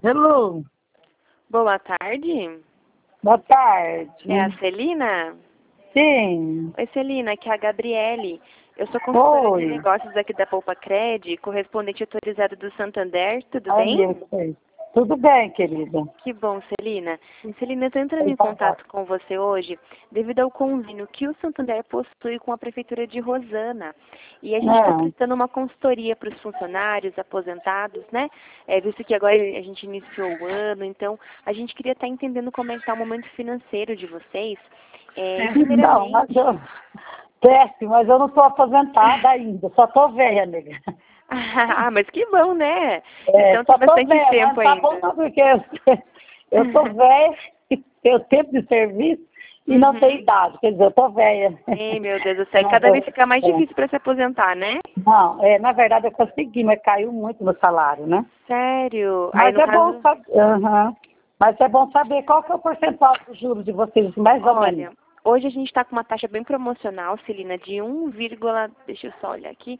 Hello, Boa tarde. boa tarde. É a Celina? Sim, Oi, Celina, aqui é a Gabriele. Eu sou consultora de oi. negócios aqui da Poupa Cred, correspondente autorizado do Santander. Tudo Ai, bem? meu Deus. Tudo bem, querida? Que bom, Celina. Celina, eu estou entrando Oi, em papai. contato com você hoje devido ao convênio que o Santander possui com a Prefeitura de Rosana. E a gente está Não, prestando uma consultoria para os funcionários, aposentados, né? Visto que agora a gente iniciou o ano, então a gente queria estar entendendo como é que está o momento financeiro de vocês. E não, mas primeiramente... eu... Péssimo, mas eu não estou aposentada ainda, só estou velha, nega. Ah, mas que bom, né? É, Então só tem estou bastante velha, mas tempo tá bom ainda. não, porque eu estou velha, tenho tempo de serviço e não tenho Uhum. idade, quer dizer, eu estou velha. Ei, meu Deus do céu. E Mas cada vez eu- fica mais é. difícil para se aposentar, né? Não, na verdade eu consegui, mas caiu muito meu salário, né? Sério? Aí, Mas no é bom caso, saber, mas é bom saber qual que é o percentual dos juros de vocês, mais ou menos. olha, hoje a gente está com uma taxa bem promocional, Celina, de 1, deixa eu só olhar aqui,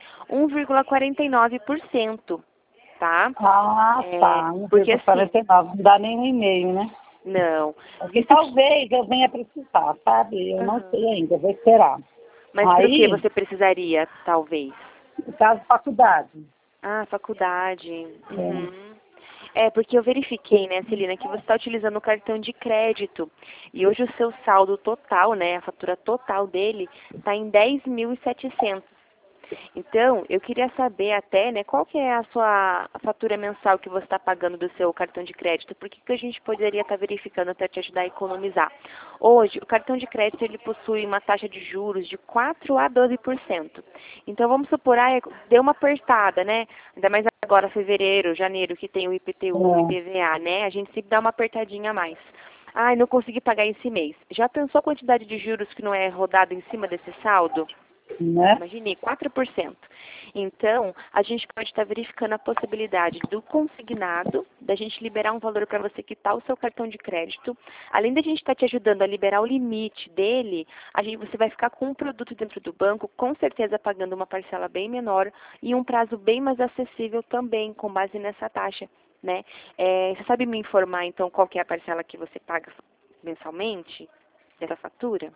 1,49%, tá? Ah, tá, Porque assim, 1,49, não dá nem um e-mail, né? não, Porque visto que... talvez eu venha precisar, sabe? Eu não Aham. sei ainda, eu vou esperar. Mas para o que Aí, você precisaria, talvez? no caso, faculdade. Ah, faculdade. É. Uhum. Porque eu verifiquei, né, Celina, que você está utilizando o cartão de crédito. E hoje o seu saldo total, né, a fatura total dele, está em 10.700. Então, eu queria saber até, né, qual que é a sua fatura mensal que você está pagando do seu cartão de crédito, porque que a gente poderia estar verificando para te ajudar a economizar. Hoje, o cartão de crédito, ele possui uma taxa de juros de 4 a 12%. Então, vamos supor, deu uma apertada, né, ainda mais agora, fevereiro, janeiro, que tem o IPTU, É, IPVA, né, a gente sempre dá uma apertadinha a mais. Ai, não consegui pagar esse mês. Já pensou a quantidade de juros que não é rodado em cima desse saldo? né? Imagine, 4%. Então, a gente pode estar verificando a possibilidade do consignado, da gente liberar um valor para você quitar o seu cartão de crédito. Além da gente estar te ajudando a liberar o limite dele, você vai ficar com um produto dentro do banco, com certeza pagando uma parcela bem menor e um prazo bem mais acessível também, com base nessa taxa, né? Você sabe me informar, então, qual que é a parcela que você paga mensalmente dessa fatura?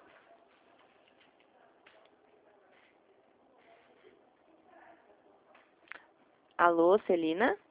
Alô, Celina?